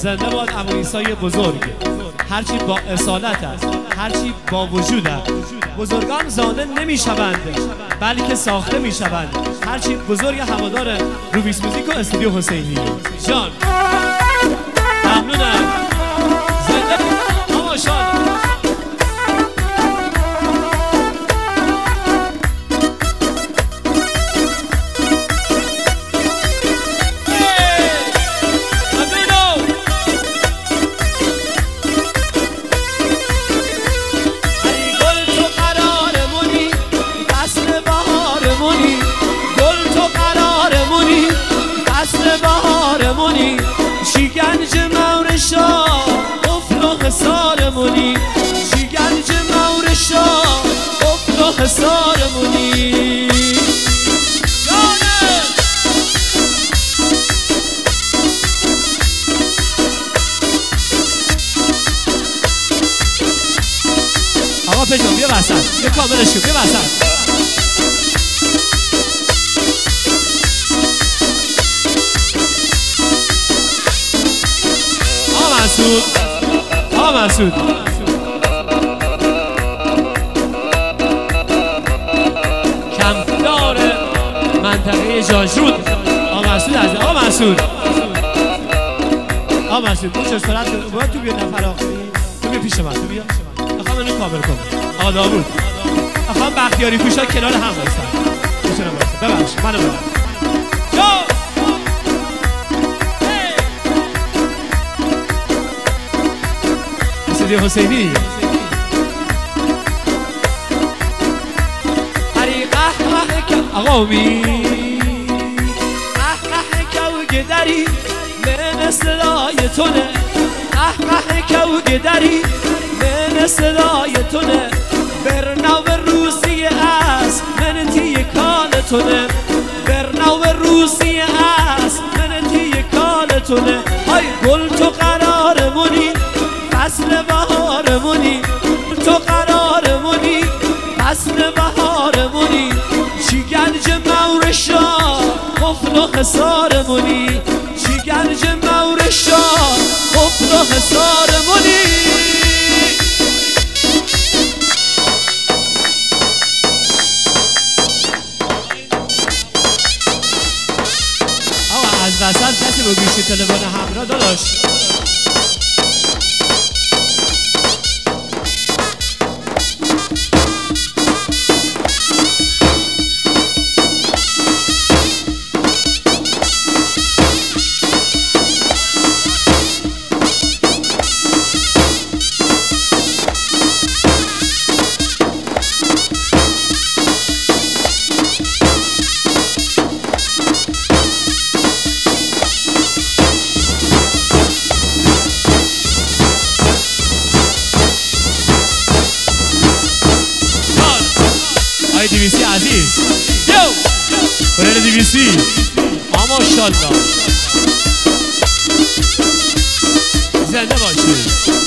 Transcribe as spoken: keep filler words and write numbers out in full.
زنده باد ابو عیسی بزرگ، هرچی با اصالت است، هرچی با وجود است. بزرگان زاده نمی شوند بلکه ساخته می شوند. هرچی بزرگ هوادار روبیس موزیک و استودیو حسینی جان. ممنونم. زنده آماشان. بهارمونی شیگنج مورشا قفل و حصارمونی، شیگنج مورشا قفل و حصارمونی. آقا پژمان بیا وسط، یه کاملش کن، بیا وسط. مسعود آقا مسعود کمپدار منطقه جاجرود آقا مسعود عزیز. آقا مسعود آقا مسعود تو چه صورت باید تو بیا نفر آخری، تو بیا پیش من، تو بیا میخوام اینو کاور کنم. آقا داوود میخوام بختیاری پوشا کنار هم بایستن. میتونم بایستن، ببخش منو ببخش. استودیو حسینی هری قهقه که آقا امید قهقه که گدری من صدای تونه، قهقه که گدری من صدای تونه. برناو روسیه است من تی کالتونه، برناو روسیه است من تی کالتونه. های گل تو قرارمونی فصل بهارمونی، تو قرارمونی فصل بهارمونی. شیگنج مورشا قفل و حصارمونی، شیگنج مورشا قفل و حصارمونی. آقا از وسط کسی با گوشی تلفن همراه داداش. دیویسی عزیز یو برای دیویسی اما شالله زنده باشید.